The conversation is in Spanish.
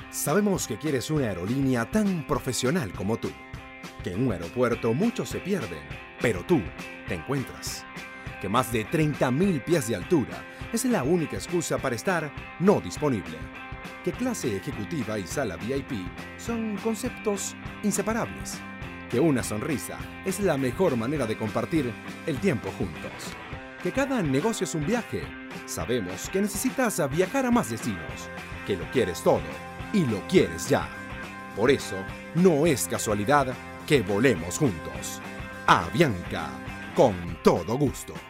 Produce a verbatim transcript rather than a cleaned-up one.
Sabemos que quieres una aerolínea tan profesional como tú. Que en un aeropuerto muchos se pierden, pero tú te encuentras. Que más de treinta mil pies de altura es la única excusa para estar no disponible. Que clase ejecutiva y sala V I P son conceptos inseparables. Que una sonrisa es la mejor manera de compartir el tiempo juntos. Que cada negocio es un viaje. Sabemos que necesitas viajar a más destinos. Que lo quieres todo y lo quieres ya. Por eso, no es casualidad que volemos juntos. Avianca, con todo gusto.